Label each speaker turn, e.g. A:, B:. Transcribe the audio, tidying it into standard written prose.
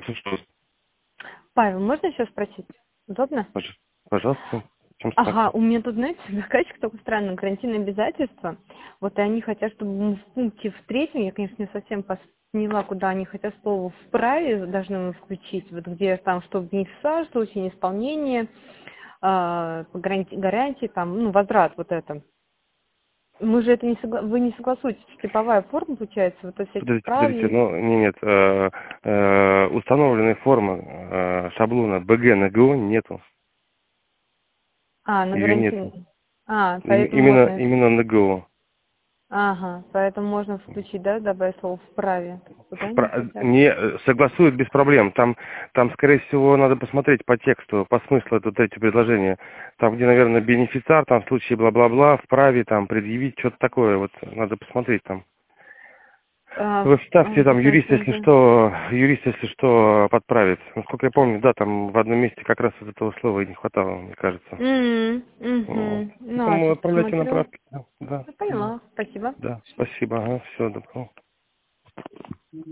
A: Слушаю.
B: Павел, можно еще спросить? Удобно?
A: Пожалуйста. В чем
B: Ага,
A: ситуация?
B: у меня тут, знаете, заказчик такой странный, карантинные обязательства. Вот и они хотят, чтобы мы в пункте в третьем, я, конечно, не совсем поняла, куда они хотят слово «вправе» должны мы включить, вот где там, что бенефициар, в случае неисполнения, по гарантии, там, ну, возврат вот это. Мы же это вы не согласуетесь, типовая форма получается, вот эти всякие
A: Подождите,
B: вправе.
A: но нет, установленной формы шаблона БГ на ГО нету.
B: А, на
A: Ее нет.
B: гарантийный. А, поэтому можно.
A: Именно на ГО.
B: Ага, поэтому можно включить, да, добавить слово «вправе». Куда они хотят?
A: Не согласуют без проблем. Там, скорее всего, надо посмотреть по тексту, по смыслу вот эти предложения. Там, где, наверное, бенефициар, там в случае бла-бла-бла, вправе там предъявить, что-то такое. Вот надо посмотреть там. Вы вставьте там
B: Сейчас найду.
A: юрист, если что, подправит. Насколько я помню, да, там в одном месте как раз вот этого слова и не хватало, мне кажется. Вот.
B: Ну,
A: Поэтому
B: сейчас
A: отправляйте на
B: посмотрю.
A: правки. Да,
B: Я поняла, спасибо.
A: да, спасибо, ага, все, добро.